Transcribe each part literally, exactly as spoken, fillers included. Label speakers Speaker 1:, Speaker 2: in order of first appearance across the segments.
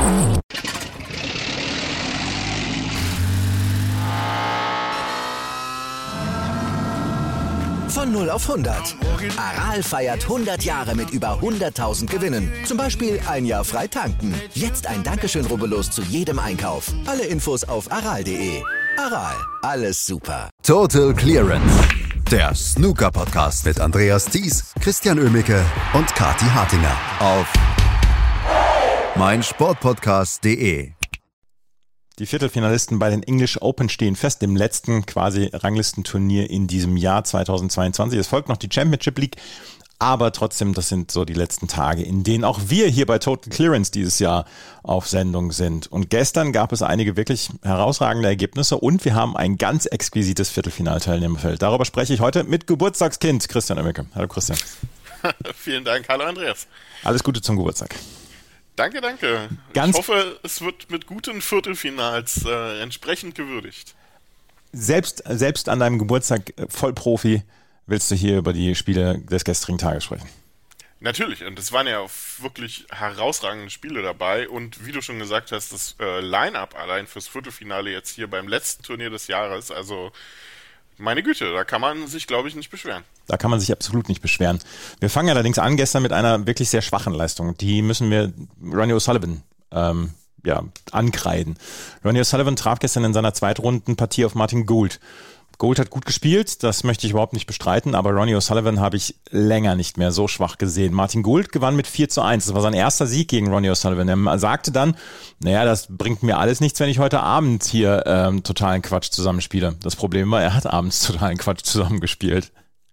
Speaker 1: Von null auf hundert. Aral feiert hundert Jahre mit über hunderttausend Gewinnen. Zum Beispiel ein Jahr frei tanken. Jetzt ein Dankeschön, rubbellos zu jedem Einkauf. Alle Infos auf aral punkt de. Aral, alles super.
Speaker 2: Total Clearance. Der Snooker-Podcast mit Andreas Thies, Christian Oemicke und Kathi Hartinger auf meinsportpodcast punkt de.
Speaker 3: Die Viertelfinalisten bei den English Open stehen fest, dem letzten quasi Ranglistenturnier in diesem Jahr zweitausendzweiundzwanzig. Es folgt noch die Championship League, aber trotzdem, das sind so die letzten Tage, in denen auch wir hier bei Total Clearance dieses Jahr auf Sendung sind. Und gestern gab es einige wirklich herausragende Ergebnisse und wir haben ein ganz exquisites Viertelfinalteilnehmerfeld. Darüber spreche ich heute mit Geburtstagskind Christian Oemicke. Hallo Christian.
Speaker 4: Vielen Dank, hallo Andreas.
Speaker 3: Alles Gute zum Geburtstag.
Speaker 4: Danke, danke.
Speaker 3: Ganz
Speaker 4: ich hoffe, es wird mit guten Viertelfinals äh, entsprechend gewürdigt.
Speaker 3: Selbst, selbst an deinem Geburtstag Vollprofi willst du hier über die Spiele des gestrigen Tages sprechen.
Speaker 4: Natürlich, und es waren ja wirklich herausragende Spiele dabei und wie du schon gesagt hast, das äh, Line-Up allein fürs Viertelfinale jetzt hier beim letzten Turnier des Jahres, also meine Güte, da kann man sich, glaube ich, nicht beschweren.
Speaker 3: Da kann man sich absolut nicht beschweren. Wir fangen allerdings an gestern mit einer wirklich sehr schwachen Leistung. Die müssen wir Ronnie O'Sullivan ähm, ja, ankreiden. Ronnie O'Sullivan traf gestern in seiner Zweitrundenpartie auf Martin Gould. Gould hat gut gespielt, das möchte ich überhaupt nicht bestreiten, aber Ronnie O'Sullivan habe ich länger nicht mehr so schwach gesehen. Martin Gould gewann mit vier zu eins. Das war sein erster Sieg gegen Ronnie O'Sullivan. Er sagte dann, naja, das bringt mir alles nichts, wenn ich heute Abend hier ähm, totalen Quatsch zusammenspiele. Das Problem war, er hat abends totalen Quatsch zusammengespielt.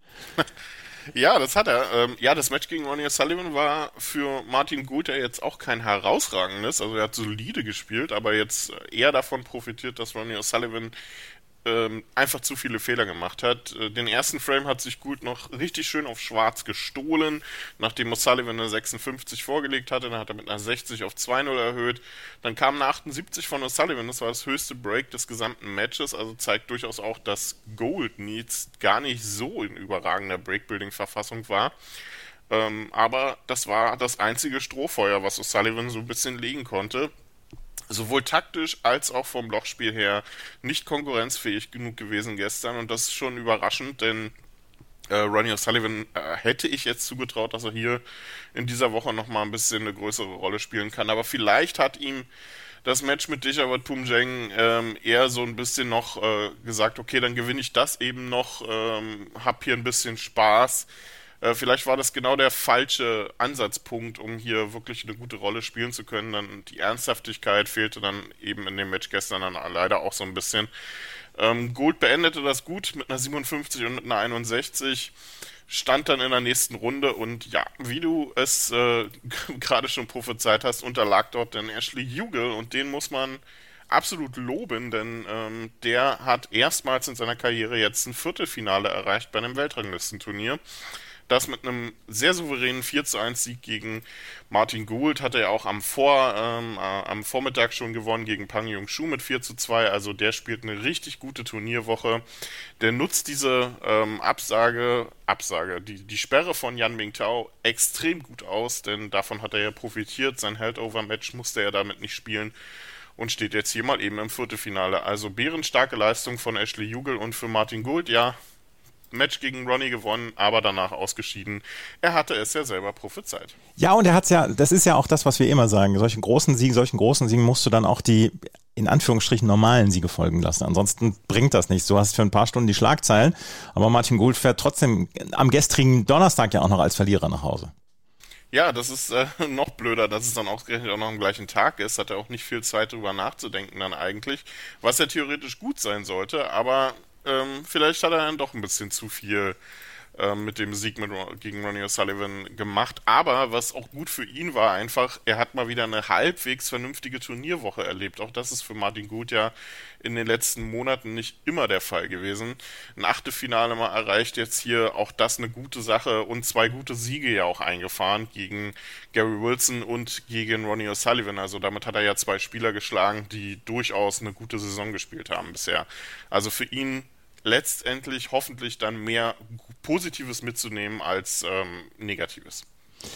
Speaker 4: Ja, das hat er. Ähm, ja, das Match gegen Ronnie O'Sullivan war für Martin Gould ja jetzt auch kein herausragendes. Also er hat solide gespielt, aber jetzt eher davon profitiert, dass Ronnie O'Sullivan ähm, einfach zu viele Fehler gemacht hat. Den ersten Frame hat sich Gould noch richtig schön auf schwarz gestohlen, nachdem O'Sullivan eine sechsundfünfzig vorgelegt hatte, dann hat er mit einer sechzig auf zwei null erhöht. Dann kam eine achtundsiebzig von O'Sullivan, das war das höchste Break des gesamten Matches, also zeigt durchaus auch, dass Gould Needs gar nicht so in überragender Breakbuilding-Verfassung war. Ähm, aber das war das einzige Strohfeuer, was O'Sullivan so ein bisschen legen konnte. Sowohl taktisch als auch vom Lochspiel her nicht konkurrenzfähig genug gewesen gestern und das ist schon überraschend, denn äh, Ronnie O'Sullivan äh, hätte ich jetzt zugetraut, dass er hier in dieser Woche nochmal ein bisschen eine größere Rolle spielen kann, aber vielleicht hat ihm das Match mit Dechawat Poomjeng ähm, eher so ein bisschen noch äh, gesagt, okay, dann gewinne ich das eben noch, ähm, hab hier ein bisschen Spaß. Vielleicht war das genau der falsche Ansatzpunkt, um hier wirklich eine gute Rolle spielen zu können. Dann die Ernsthaftigkeit fehlte dann eben in dem Match gestern dann leider auch so ein bisschen. Ähm, Gould beendete das gut mit einer siebenundfünfzig und mit einer einundsechzig, stand dann in der nächsten Runde und ja, wie du es äh, gerade schon prophezeit hast, unterlag dort dann Ashley Hugel und den muss man absolut loben, denn ähm, der hat erstmals in seiner Karriere jetzt ein Viertelfinale erreicht bei einem Weltranglistenturnier. Das mit einem sehr souveränen vier zu eins Sieg gegen Martin Gould hat er ja auch am, Vor, ähm, äh, am Vormittag schon gewonnen gegen Pang Jung-Shu mit vier zu zwei. Also der spielt eine richtig gute Turnierwoche. Der nutzt diese ähm, Absage, Absage, die, die Sperre von Yan Mingtao extrem gut aus, denn davon hat er ja profitiert. Sein Held-Over-Match musste er damit nicht spielen und steht jetzt hier mal eben im Viertelfinale. Also bärenstarke Leistung von Ashley Hugel und für Martin Gould, ja, Match gegen Ronnie gewonnen, aber danach ausgeschieden. Er hatte es ja selber prophezeit.
Speaker 3: Ja, und er hat's ja, das ist ja auch das, was wir immer sagen. Solchen großen Siegen, solchen großen Siegen musst du dann auch die, in Anführungsstrichen, normalen Siege folgen lassen. Ansonsten bringt das nichts. Du hast für ein paar Stunden die Schlagzeilen, aber Martin Gould fährt trotzdem am gestrigen Donnerstag ja auch noch als Verlierer nach Hause.
Speaker 4: Ja, das ist äh, noch blöder, dass es dann ausgerechnet auch noch am gleichen Tag ist. Hat er auch nicht viel Zeit drüber nachzudenken dann eigentlich, was ja theoretisch gut sein sollte, aber Ähm, vielleicht hat er dann doch ein bisschen zu viel ähm, mit dem Sieg mit, gegen Ronnie O'Sullivan gemacht. Aber was auch gut für ihn war einfach, er hat mal wieder eine halbwegs vernünftige Turnierwoche erlebt. Auch das ist für Martin Gould ja in den letzten Monaten nicht immer der Fall gewesen. Ein Achtelfinale mal erreicht, jetzt hier auch das eine gute Sache und zwei gute Siege ja auch eingefahren gegen Gary Wilson und gegen Ronnie O'Sullivan. Also damit hat er ja zwei Spieler geschlagen, die durchaus eine gute Saison gespielt haben bisher. Also für ihn letztendlich hoffentlich dann mehr Positives mitzunehmen als ähm, Negatives.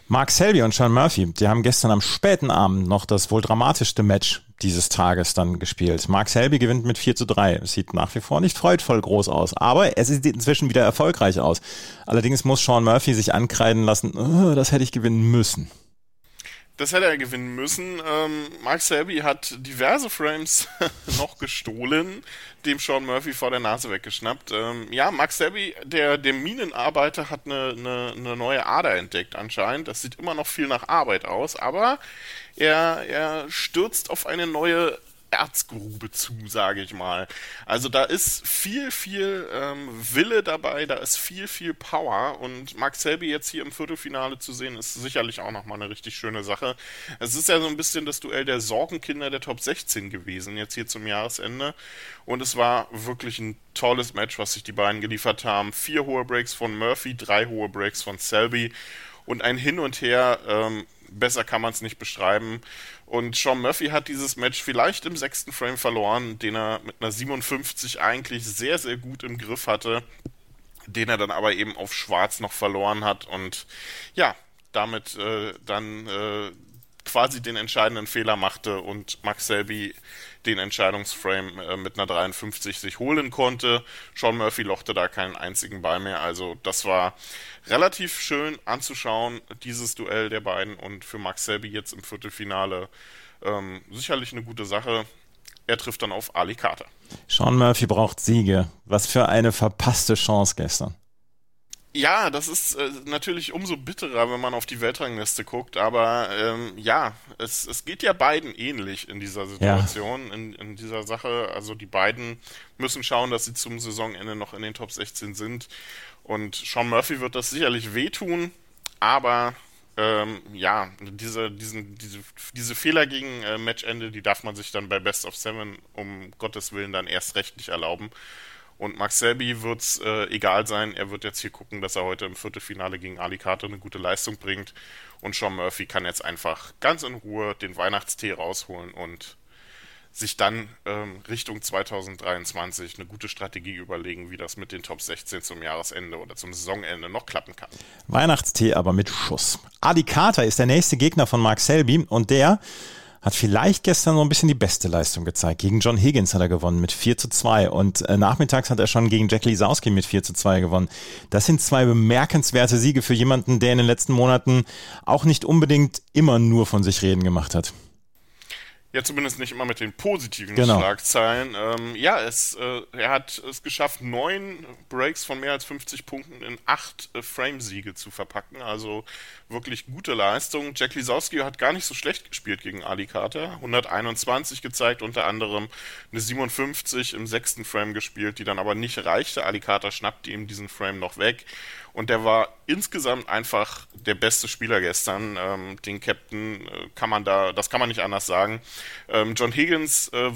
Speaker 3: Mark Selby und Sean Murphy, die haben gestern am späten Abend noch das wohl dramatischste Match dieses Tages dann gespielt. Mark Selby gewinnt mit vier zu drei. Es sieht nach wie vor nicht freudvoll groß aus, aber es sieht inzwischen wieder erfolgreich aus. Allerdings muss Sean Murphy sich ankreiden lassen, oh, das hätte ich gewinnen müssen.
Speaker 4: Das hätte er gewinnen müssen. Ähm, Mark Selby hat diverse Frames noch gestohlen, dem Sean Murphy vor der Nase weggeschnappt. Ähm, ja, Mark Selby, der, der Minenarbeiter, hat eine, eine, eine neue Ader entdeckt anscheinend. Das sieht immer noch viel nach Arbeit aus, aber er, er stürzt auf eine neue Erzgrube zu, sage ich mal. Also da ist viel, viel ähm, Wille dabei, da ist viel, viel Power und Mark Selby jetzt hier im Viertelfinale zu sehen, ist sicherlich auch nochmal eine richtig schöne Sache. Es ist ja so ein bisschen das Duell der Sorgenkinder der Top sechzehn gewesen, jetzt hier zum Jahresende und es war wirklich ein tolles Match, was sich die beiden geliefert haben. Vier hohe Breaks von Murphy, drei hohe Breaks von Selby und ein Hin und Her, ähm, besser kann man es nicht beschreiben. Und Sean Murphy hat dieses Match vielleicht im sechsten Frame verloren, den er mit einer siebenundfünfzig eigentlich sehr, sehr gut im Griff hatte, den er dann aber eben auf Schwarz noch verloren hat und ja, damit äh, dann äh, quasi den entscheidenden Fehler machte und Mark Selby den Entscheidungsframe äh, mit einer dreiundfünfzig sich holen konnte. Sean Murphy lochte da keinen einzigen Ball mehr, also das war relativ schön anzuschauen, dieses Duell der beiden und für Mark Selby jetzt im Viertelfinale ähm, sicherlich eine gute Sache. Er trifft dann auf Ali Carter.
Speaker 3: Sean Murphy braucht Siege. Was für eine verpasste Chance gestern.
Speaker 4: Ja, das ist äh, natürlich umso bitterer, wenn man auf die Weltrangliste guckt, aber ähm, ja, es, es geht ja beiden ähnlich in dieser Situation, ja. in, in dieser Sache. Also die beiden müssen schauen, dass sie zum Saisonende noch in den Top sechzehn sind und Sean Murphy wird das sicherlich wehtun, aber ähm, ja, diese, diesen, diese, diese Fehler gegen äh, Matchende, die darf man sich dann bei Best of Seven um Gottes Willen dann erst recht nicht erlauben. Und Mark Selby wird es äh, egal sein, er wird jetzt hier gucken, dass er heute im Viertelfinale gegen Ali Carter eine gute Leistung bringt und Sean Murphy kann jetzt einfach ganz in Ruhe den Weihnachtstee rausholen und sich dann ähm, Richtung zwanzig dreiundzwanzig eine gute Strategie überlegen, wie das mit den Top sechzehn zum Jahresende oder zum Saisonende noch klappen kann.
Speaker 3: Weihnachtstee aber mit Schuss. Ali Carter ist der nächste Gegner von Mark Selby und der hat vielleicht gestern so ein bisschen die beste Leistung gezeigt. Gegen John Higgins hat er gewonnen mit vier zu zwei und äh, nachmittags hat er schon gegen Jack Lisowski mit vier zu zwei gewonnen. Das sind zwei bemerkenswerte Siege für jemanden, der in den letzten Monaten auch nicht unbedingt immer nur von sich reden gemacht hat.
Speaker 4: Ja, zumindest nicht immer mit den positiven
Speaker 3: genau.
Speaker 4: Schlagzeilen. Ähm, ja, es, äh, er hat es geschafft, neun Breaks von mehr als fünfzig Punkten in acht äh, Frame-Siege zu verpacken. Also wirklich gute Leistung. Jack Lisowski hat gar nicht so schlecht gespielt gegen Ali Carter. hunderteinundzwanzig gezeigt, unter anderem eine siebenundfünfzig im sechsten Frame gespielt, die dann aber nicht reichte. Ali Carter schnappte ihm diesen Frame noch weg. Und der war insgesamt einfach der beste Spieler gestern. Ähm, den Captain äh, kann man da, das kann man nicht anders sagen. Ähm, John Higgins äh,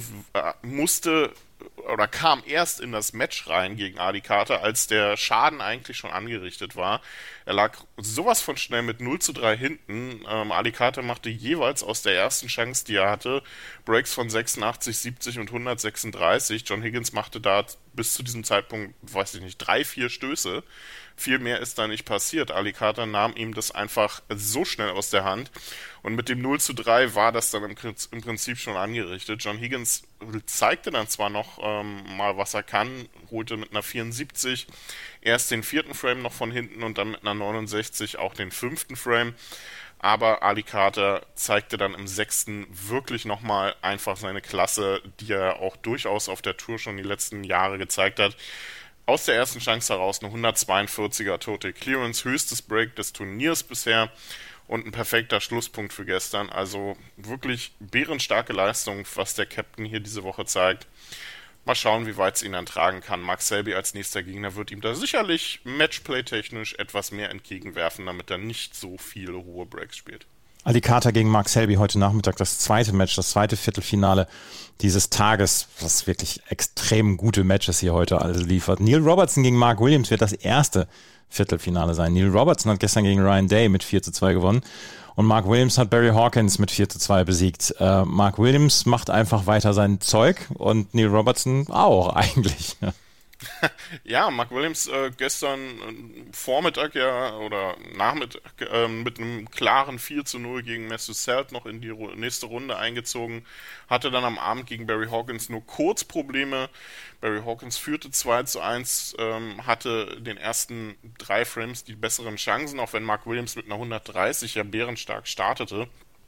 Speaker 4: musste oder kam erst in das Match rein gegen Ali Carter, als der Schaden eigentlich schon angerichtet war. Er lag sowas von schnell mit null zu drei hinten. Ähm, Ali Carter machte jeweils aus der ersten Chance, die er hatte, Breaks von sechsundachtzig, siebzig und hundertsechsunddreißig. John Higgins machte da bis zu diesem Zeitpunkt, weiß ich nicht, drei, vier Stöße. Viel mehr ist da nicht passiert. Ali Carter nahm ihm das einfach so schnell aus der Hand. Und mit dem null zu drei war das dann im, im Prinzip schon angerichtet. John Higgins zeigte dann zwar noch ähm, mal, was er kann, holte mit einer vierundsiebzig erst den vierten Frame noch von hinten und dann mit einer neunundsechzig auch den fünften Frame. Aber Ali Carter zeigte dann im sechsten wirklich nochmal einfach seine Klasse, die er auch durchaus auf der Tour schon die letzten Jahre gezeigt hat. Aus der ersten Chance heraus eine hundertzweiundvierziger Total Clearance, höchstes Break des Turniers bisher und ein perfekter Schlusspunkt für gestern. Also wirklich bärenstarke Leistung, was der Captain hier diese Woche zeigt. Mal schauen, wie weit es ihn dann tragen kann. Mark Selby als nächster Gegner wird ihm da sicherlich Matchplay-technisch etwas mehr entgegenwerfen, damit er nicht so viele hohe Breaks spielt.
Speaker 3: Ali Carter gegen Mark Selby heute Nachmittag, das zweite Match, das zweite Viertelfinale dieses Tages, was wirklich extrem gute Matches hier heute alles liefert. Neil Robertson gegen Mark Williams wird das erste Viertelfinale sein. Neil Robertson hat gestern gegen Ryan Day mit vier zu zwei gewonnen und Mark Williams hat Barry Hawkins mit vier zu zwei besiegt. Äh, Mark Williams macht einfach weiter sein Zeug und Neil Robertson auch eigentlich.
Speaker 4: Ja, Mark Williams äh, gestern äh, Vormittag ja oder Nachmittag äh, mit einem klaren vier zu null gegen Matthew Selt noch in die Ru- nächste Runde eingezogen, hatte dann am Abend gegen Barry Hawkins nur kurz Probleme. Barry Hawkins führte zwei zu eins, ähm, hatte den ersten drei Frames die besseren Chancen, auch wenn Mark Williams mit einer hundertdreißig ja bärenstark startete.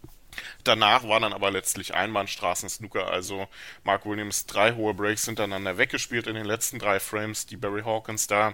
Speaker 4: Danach war dann aber letztlich Einbahnstraßen-Snooker, also Mark Williams drei hohe Breaks hintereinander weggespielt in den letzten drei Frames, die Barry Hawkins da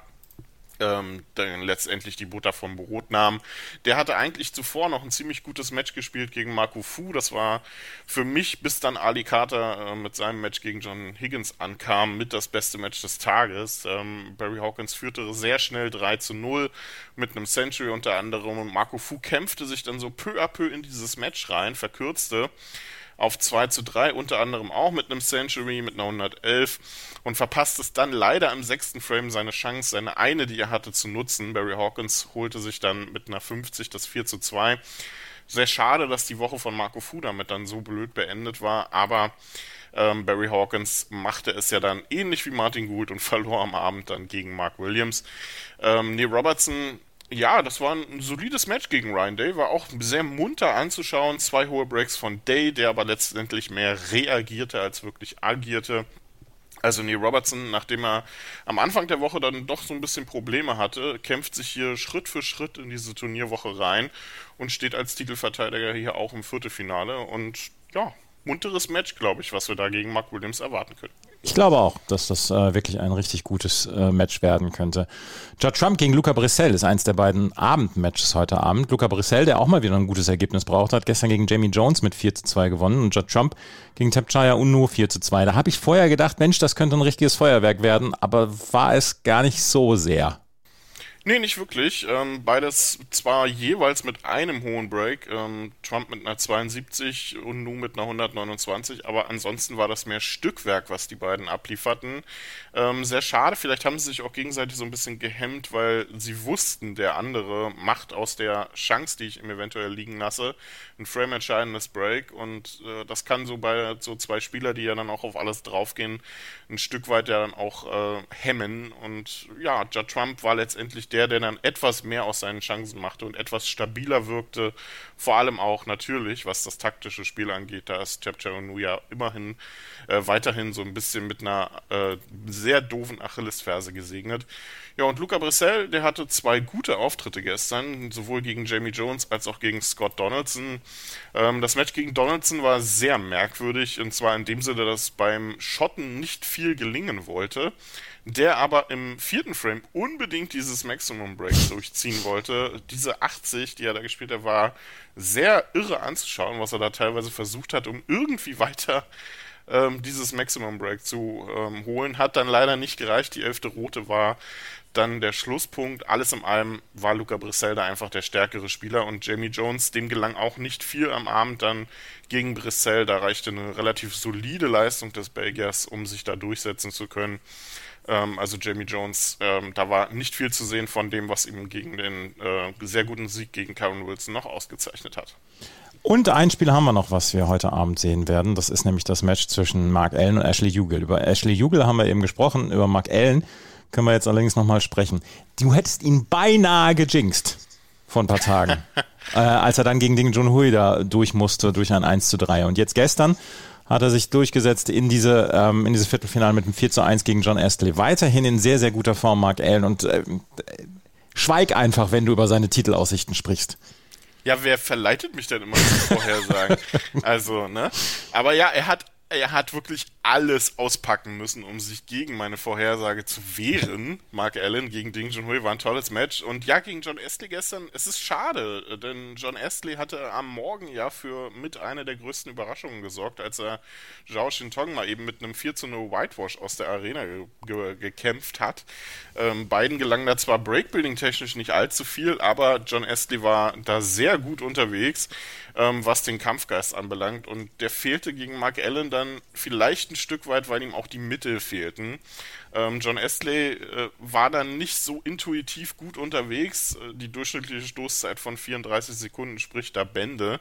Speaker 4: ähm, dann letztendlich die Butter vom Brot nahm. Der hatte eigentlich zuvor noch ein ziemlich gutes Match gespielt gegen Marco Fu. Das war für mich, bis dann Ali Carter äh, mit seinem Match gegen John Higgins ankam, mit das beste Match des Tages. Ähm, Barry Hawkins führte sehr schnell drei zu null mit einem Century unter anderem und Marco Fu kämpfte sich dann so peu à peu in dieses Match rein, verkürzte auf zwei zu drei, unter anderem auch mit einem Century, mit einer hundertelf und verpasst es dann leider im sechsten Frame seine Chance, seine eine, die er hatte, zu nutzen. Barry Hawkins holte sich dann mit einer fünfzig das vier zu zwei. Sehr schade, dass die Woche von Marco Fu damit dann so blöd beendet war, aber ähm, Barry Hawkins machte es ja dann ähnlich wie Martin Gould und verlor am Abend dann gegen Mark Williams. Ähm, Neil Robertson, ja, das war ein solides Match gegen Ryan Day, war auch sehr munter anzuschauen. Zwei hohe Breaks von Day, der aber letztendlich mehr reagierte als wirklich agierte. Also Neil Robertson, nachdem er am Anfang der Woche dann doch so ein bisschen Probleme hatte, kämpft sich hier Schritt für Schritt in diese Turnierwoche rein und steht als Titelverteidiger hier auch im Viertelfinale. Und ja, munteres Match, glaube ich, was wir da gegen Mark Williams erwarten können.
Speaker 3: Ich glaube auch, dass das äh, wirklich ein richtig gutes äh, Match werden könnte. Judd Trump gegen Luca Brissell ist eins der beiden Abendmatches heute Abend. Luca Brissell, der auch mal wieder ein gutes Ergebnis braucht hat, gestern gegen Jamie Jones mit vier zu zwei gewonnen und Judd Trump gegen Tapchaya Unnu vier zu zwei. Da habe ich vorher gedacht, Mensch, das könnte ein richtiges Feuerwerk werden, aber war es gar nicht so sehr.
Speaker 4: Nee, nicht wirklich. Ähm, beides zwar jeweils mit einem hohen Break, ähm, Trump mit einer zweiundsiebzig und Nu mit einer hundertneunundzwanzig, aber ansonsten war das mehr Stückwerk, was die beiden ablieferten. Ähm, sehr schade, vielleicht haben sie sich auch gegenseitig so ein bisschen gehemmt, weil sie wussten, der andere macht aus der Chance, die ich ihm eventuell liegen lasse, ein frame-entscheidendes Break und äh, das kann so bei so zwei Spieler, die ja dann auch auf alles draufgehen, ein Stück weit ja dann auch äh, hemmen und ja, Judd Trump war letztendlich der, der dann etwas mehr aus seinen Chancen machte und etwas stabiler wirkte, vor allem auch natürlich, was das taktische Spiel angeht, da ist Tapchaya Unnu ja immerhin äh, weiterhin so ein bisschen mit einer äh, sehr doofen Achillesferse gesegnet. Ja, und Luca Brissell, der hatte zwei gute Auftritte gestern, sowohl gegen Jamie Jones als auch gegen Scott Donaldson. Ähm, das Match gegen Donaldson war sehr merkwürdig, und zwar in dem Sinne, dass beim Schotten nicht viel gelingen wollte, der aber im vierten Frame unbedingt dieses Maximum Break durchziehen wollte. Diese achtzig, die er da gespielt hat, war sehr irre anzuschauen, was er da teilweise versucht hat, um irgendwie weiter ähm, dieses Maximum Break zu ähm, holen. Hat dann leider nicht gereicht. Die elfte rote war dann der Schlusspunkt. Alles in allem war Luca Brissell da einfach der stärkere Spieler und Jamie Jones, dem gelang auch nicht viel am Abend dann gegen Brissell. Da reichte eine relativ solide Leistung des Belgiers, um sich da durchsetzen zu können. Ähm, also Jamie Jones, ähm, da war nicht viel zu sehen von dem, was ihm gegen den äh, sehr guten Sieg gegen Karen Wilson noch ausgezeichnet hat.
Speaker 3: Und ein Spiel haben wir noch, was wir heute Abend sehen werden. Das ist nämlich das Match zwischen Mark Allen und Ashley Ugal. Über Ashley Ugal haben wir eben gesprochen, über Mark Allen können wir jetzt allerdings nochmal sprechen. Du hättest ihn beinahe gejinxt vor ein paar Tagen, äh, als er dann gegen Ding Junhui da durch musste, durch ein eins zu drei. Und jetzt gestern hat er sich durchgesetzt in diese ähm, in dieses Viertelfinale mit einem vier zu eins gegen John Astley. Weiterhin in sehr, sehr guter Form Mark Allen und äh, schweig einfach, wenn du über seine Titelaussichten sprichst.
Speaker 4: Ja, wer verleitet mich denn immer zu Vorhersagen? Also, ne? Aber ja, er hat er hat wirklich alles auspacken müssen, um sich gegen meine Vorhersage zu wehren. Mark Allen gegen Ding Junhui war ein tolles Match. Und ja, gegen John Astley gestern, es ist schade, denn John Astley hatte am Morgen ja für mit einer der größten Überraschungen gesorgt, als er Zhao Shintong mal eben mit einem vier zu null Whitewash aus der Arena ge- ge- gekämpft hat. Ähm, beiden gelang da zwar Breakbuilding-technisch nicht allzu viel, aber John Astley war da sehr gut unterwegs, ähm, was den Kampfgeist anbelangt. Und der fehlte gegen Mark Allen dann vielleicht ein Stück weit, weil ihm auch die Mittel fehlten. Ähm, John Astley äh, war dann nicht so intuitiv gut unterwegs. Die durchschnittliche Stoßzeit von vierunddreißig Sekunden spricht da Bände.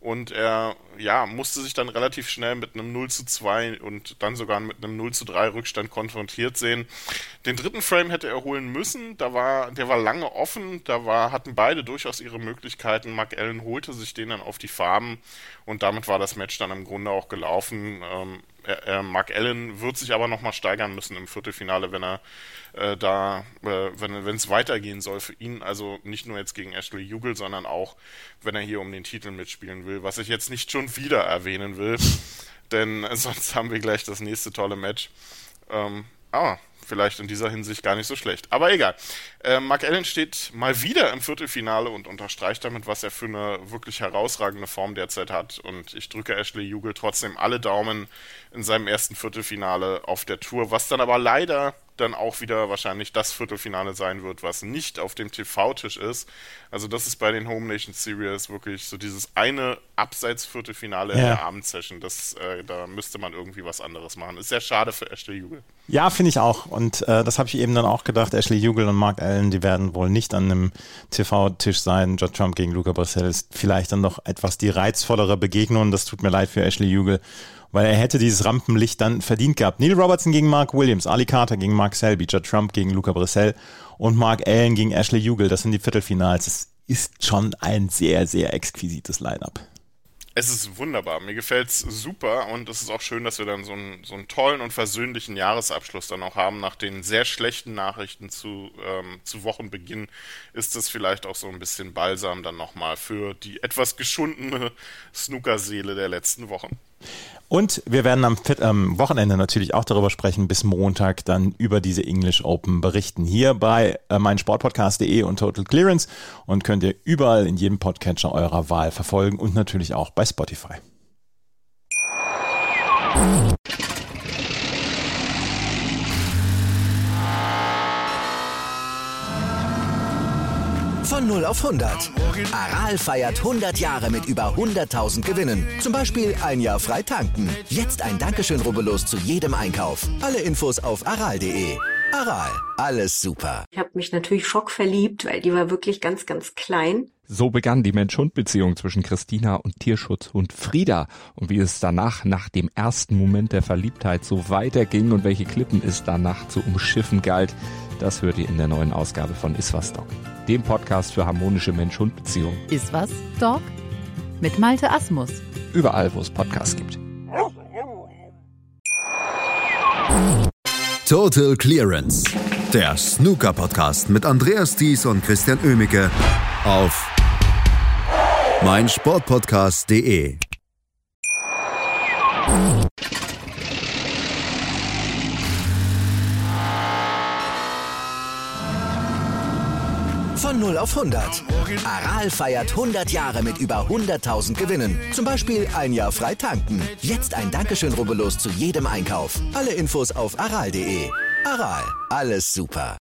Speaker 4: Und er ja, musste sich dann relativ schnell mit einem null zu zwei und dann sogar mit einem null zu drei Rückstand konfrontiert sehen. Den dritten Frame hätte er holen müssen, da war, der war lange offen, da war, hatten beide durchaus ihre Möglichkeiten. Mark Allen holte sich den dann auf die Farben und damit war das Match dann im Grunde auch gelaufen. Ähm, er, er, Mark Allen wird sich aber nochmal steigern müssen im Viertelfinale, wenn er äh, da, äh, wenn wenn es weitergehen soll für ihn, also nicht nur jetzt gegen Ashley Juggel, sondern auch, wenn er hier um den Titel mitspielen will, was ich jetzt nicht schon wieder erwähnen will, denn sonst haben wir gleich das nächste tolle Match. Ähm, aber vielleicht in dieser Hinsicht gar nicht so schlecht. Aber egal. Äh, Mark Allen steht mal wieder im Viertelfinale und unterstreicht damit, was er für eine wirklich herausragende Form derzeit hat. Und ich drücke Ashley Juggel trotzdem alle Daumen in seinem ersten Viertelfinale auf der Tour, was dann aber leider dann auch wieder wahrscheinlich das Viertelfinale sein wird, was nicht auf dem T V-Tisch ist. Also das ist bei den Home Nation Series wirklich so dieses eine Abseits-Viertelfinale ja. in der Abendsession. Das, äh, da müsste man irgendwie was anderes machen. Ist sehr schade für Ashley Juggel.
Speaker 3: Ja, finde ich auch. Und äh, das habe ich eben dann auch gedacht. Ashley Juggel und Mark Allen, die werden wohl nicht an einem T V-Tisch sein. Judd Trump gegen Luca Brissell ist vielleicht dann noch etwas die reizvollere Begegnung. Das tut mir leid für Ashley Juggel, weil er hätte dieses Rampenlicht dann verdient gehabt. Neil Robertson gegen Mark Williams, Ali Carter gegen Mark Selby, Judd Trump gegen Luca Brissell und Mark Allen gegen Ashley Juggel. Das sind die Viertelfinals. Es ist schon ein sehr, sehr exquisites Line-Up.
Speaker 4: Es ist wunderbar. Mir gefällt's super und es ist auch schön, dass wir dann so einen, so einen tollen und versöhnlichen Jahresabschluss dann auch haben. Nach den sehr schlechten Nachrichten zu, ähm, zu Wochenbeginn ist es vielleicht auch so ein bisschen Balsam dann nochmal für die etwas geschundene Snookerseele der letzten Wochen.
Speaker 3: Und wir werden am ähm, Wochenende natürlich auch darüber sprechen, bis Montag dann über diese English Open berichten. Hier bei äh, meinsportpodcast punkt de und Total Clearance und könnt ihr überall in jedem Podcatcher eurer Wahl verfolgen und natürlich auch bei Spotify.
Speaker 1: Von null auf hundert. Aral feiert hundert Jahre mit über hunderttausend Gewinnen. Zum Beispiel ein Jahr frei tanken. Jetzt ein Dankeschön, rubbellos zu jedem Einkauf. Alle Infos auf aral punkt de. Aral, alles super.
Speaker 5: Ich habe mich natürlich schockverliebt, weil die war wirklich ganz, ganz klein.
Speaker 6: So begann die Mensch-Hund-Beziehung zwischen Christina und Tierschutzhund Frieda. Und wie es danach, nach dem ersten Moment der Verliebtheit, so weiterging und welche Klippen es danach zu umschiffen galt, das hört ihr in der neuen Ausgabe von Iswas Dog, dem Podcast für harmonische Mensch-Hund-Beziehungen.
Speaker 7: Iswas Dog mit Malte Asmus.
Speaker 6: Überall, wo es Podcasts gibt.
Speaker 2: Total Clearance, der Snooker-Podcast mit Andreas Thies und Christian Oemicke auf meinsportpodcast punkt de.
Speaker 1: Von null auf hundert. Aral feiert hundert Jahre mit über hunderttausend Gewinnen. Zum Beispiel ein Jahr frei tanken. Jetzt ein Dankeschön, rubbellos zu jedem Einkauf. Alle Infos auf aral punkt de. Aral, alles super.